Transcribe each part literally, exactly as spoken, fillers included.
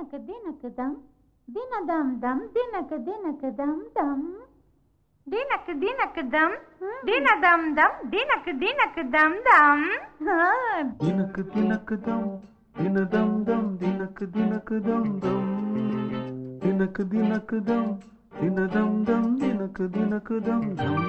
தினக்கு தினக்கு தம் தினதம் தம் தினக்கு தினக்கு தம் தம் தினக்கு தினக்கு தம் தினதம் தம் தினக்கு தினக்கு தம் தம் தினக்கு தினக்கு தம் தினதம் தம் தினக்கு தினக்கு தம் தம் தினக்கு தினக்கு தம் தினதம் தம் தினக்கு தினக்கு தம் தம்.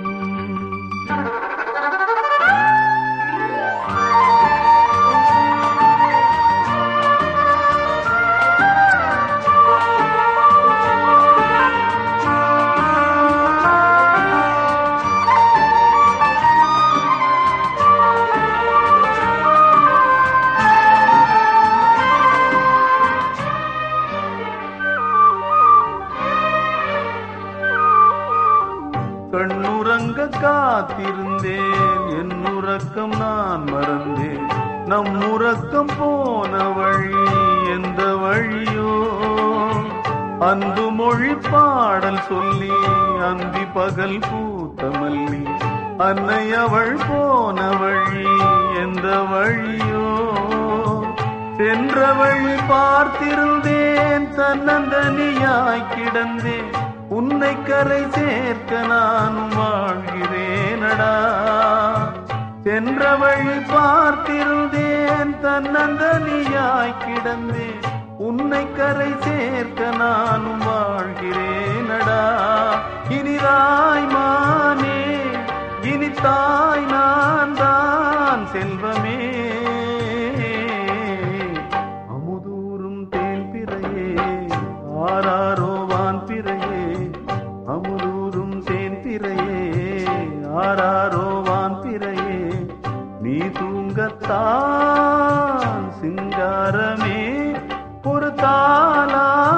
கண்ணுறங்க காத்திருந்தேன், என் உறக்கம் நான் மறந்தேன். நம் உறக்கம் போன வழி எந்த வழியோ? அன்பு மொழி பாடல் சொல்லி அந்தி பகல் பூத்த மல்லி, அன்னை அவள் போன வழி எந்த வழியோ? சென்ற வழி பார்த்திருந்தேன், தன்னந்தனியாய் கிடந்தேன். உன்னை கரை சேர்க்க நானும் வாழ்கிறேனடா. சென்ற வழி பார்த்திருந்தேன், தன்னந்தனியாய் கிடந்தேன். உன்னை கரை சேர்க்க நானும் வாழ்கிறேனடா. இனிதாய் மானே இனித்தாய் நான் தான் செல்வமே. அமுதூரும் தேன் பிறையே ஆராரோ வான் பிறையே. அமுதூரும் தேன் பிறையே ஆராரோ வான் பிறையே. நீ தூங்கத்தான் சிங்காரமே ஒரு தாளா